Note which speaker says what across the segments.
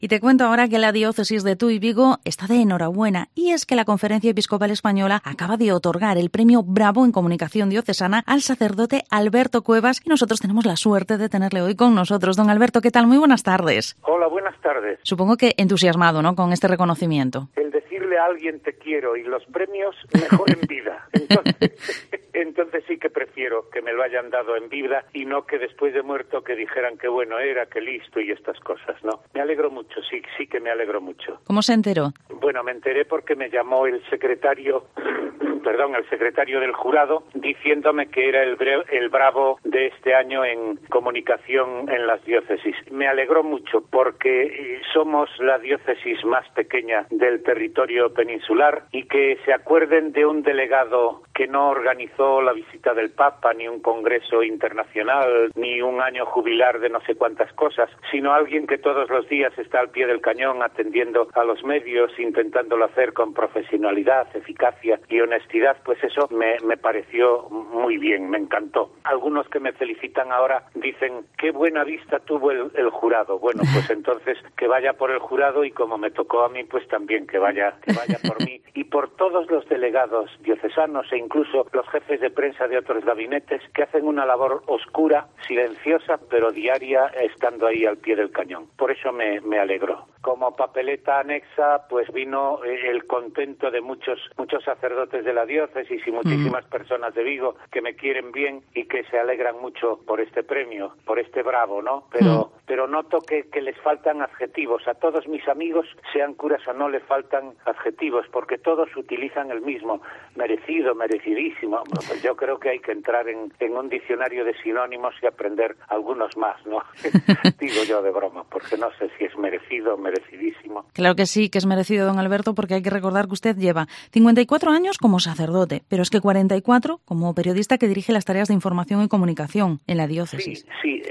Speaker 1: Y te cuento ahora que la diócesis de Tuy Vigo está de enhorabuena, y es que la Conferencia Episcopal Española acaba de otorgar el premio Bravo en Comunicación Diocesana al sacerdote Alberto Cuevas, y nosotros tenemos la suerte de tenerle hoy con nosotros. Don Alberto, ¿qué tal? Muy buenas tardes.
Speaker 2: Hola, buenas tardes.
Speaker 1: Supongo que entusiasmado, ¿no?, con este reconocimiento.
Speaker 2: El decirle a alguien te quiero y los premios mejor en vida. Entonces sí que prefiero que me lo hayan dado en vida y no que después de muerto que dijeran que bueno era, que listo y estas cosas, ¿no? Me alegro mucho, sí que me alegro mucho.
Speaker 1: ¿Cómo se enteró?
Speaker 2: Bueno, me enteré porque me llamó el secretario del jurado diciéndome que era el bravo de este año en comunicación en las diócesis. Me alegró mucho porque somos la diócesis más pequeña del territorio peninsular y que se acuerden de un delegado que no organizó la visita del Papa, ni un congreso internacional, ni un año jubilar de no sé cuántas cosas, sino alguien que todos los días está al pie del cañón atendiendo a los medios, intentándolo hacer con profesionalidad, eficacia y honestidad. Pues eso me pareció muy bien, me encantó. Algunos que me felicitan ahora dicen qué buena vista tuvo el jurado. Bueno, pues entonces que vaya por el jurado, y como me tocó a mí, pues también que vaya por mí y por todos los delegados diocesanos e incluso los jefes de prensa de otros gabinetes que hacen una labor oscura, silenciosa, pero diaria, estando ahí al pie del cañón. Por eso me alegró. Como papeleta anexa, pues vino el contento de muchos sacerdotes de la diócesis y muchísimas personas de Vigo que me quieren bien y que se alegran mucho por este premio, por este bravo, ¿no? Pero noto que les faltan adjetivos. A todos mis amigos, sean curas o no, le faltan adjetivos, porque todos utilizan el mismo. Merecido, merecidísimo. Pues yo creo que hay que entrar en un diccionario de sinónimos y aprender algunos más, ¿no? Digo yo de broma, porque no sé si es merecido, merecidísimo.
Speaker 1: Claro que sí, que es merecido, don Alberto, porque hay que recordar que usted lleva 54 años como sacerdote, pero es que 44 como periodista que dirige las tareas de información y comunicación en la diócesis.
Speaker 2: Sí,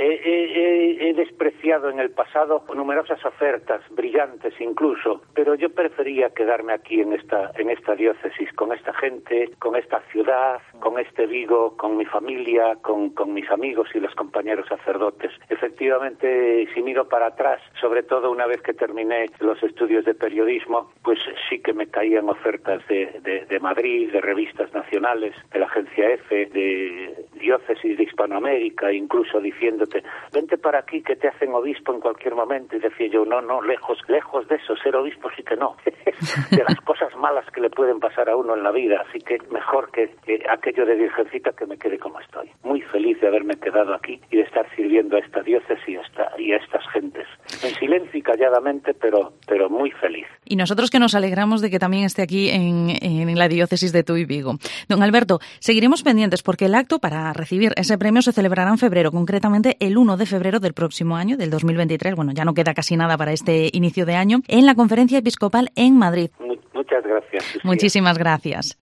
Speaker 2: he despreciado en el pasado numerosas ofertas, brillantes incluso, pero yo prefería quedarme aquí en esta diócesis, con esta gente, con esta ciudad, con este Vigo, con mi familia, con mis amigos y los compañeros sacerdotes. Efectivamente, si miro para atrás, sobre todo una vez que terminé los estudios de periodismo, pues sí que me caían ofertas de Madrid, de revistas nacionales, de la agencia EFE, de diócesis de Hispanoamérica, incluso diciéndote, vente para aquí que te hacen obispo en cualquier momento. Y decía yo, no, lejos de eso, ser obispo sí que no, de las cosas malas que le pueden pasar a uno en la vida, así que mejor que aquello de virgencita, que me quede como estoy. Muy feliz de haberme quedado aquí y de estar sirviendo a esta diócesis y a estas gentes, en silencio y calladamente, pero muy feliz.
Speaker 1: Y nosotros que nos alegramos de que también esté aquí en la diócesis de Tuy Vigo. Don Alberto, seguiremos pendientes porque el acto para recibir ese premio se celebrará en febrero, concretamente el 1 de febrero del próximo año, del 2023. Bueno, ya no queda casi nada para este inicio de año, en la Conferencia Episcopal en Madrid.
Speaker 2: Muchas gracias, Lucía.
Speaker 1: Muchísimas gracias.